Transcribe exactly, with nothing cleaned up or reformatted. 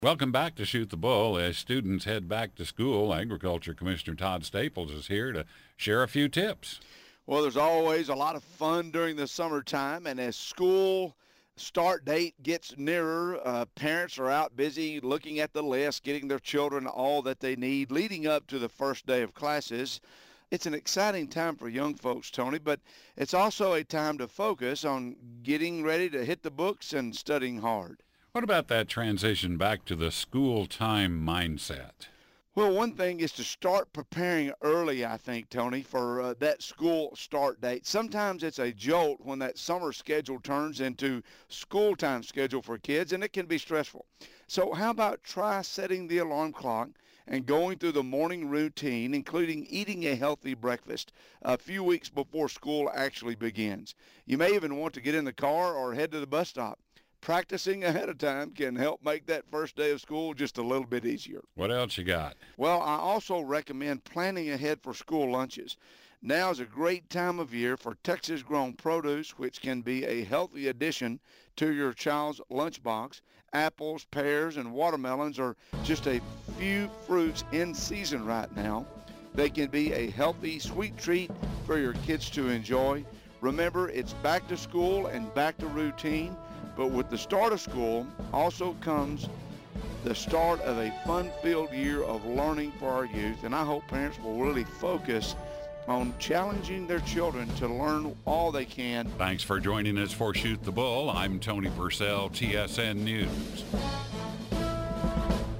Welcome back to Shoot the Bull. As students head back to school, Agriculture Commissioner Todd Staples is here to share a few tips. Well, there's always a lot of fun during the summertime, and as school start date gets nearer, uh, parents are out busy looking at the list, getting their children all that they need leading up to the first day of classes. It's an exciting time for young folks, Tony, but it's also a time to focus on getting ready to hit the books and studying hard. What about that transition back to the school time mindset? Well, one thing is to start preparing early, I think, Tony, for uh, that school start date. Sometimes it's a jolt when that summer schedule turns into school time schedule for kids, and it can be stressful. So how about try setting the alarm clock and going through the morning routine, including eating a healthy breakfast a few weeks before school actually begins. You may even want to get in the car or head to the bus stop. Practicing ahead of time can help make that first day of school just a little bit easier. What else you got? Well, I also recommend planning ahead for school lunches. Now is a great time of year for Texas-grown produce, which can be a healthy addition to your child's lunchbox. Apples, pears, and watermelons are just a few fruits in season right now. They can be a healthy, sweet treat for your kids to enjoy. Remember, it's back to school and back to routine. But with the start of school also comes the start of a fun-filled year of learning for our youth, and I hope parents will really focus on challenging their children to learn all they can. Thanks for joining us for Shoot the Bull. I'm Tony Purcell, T S N News.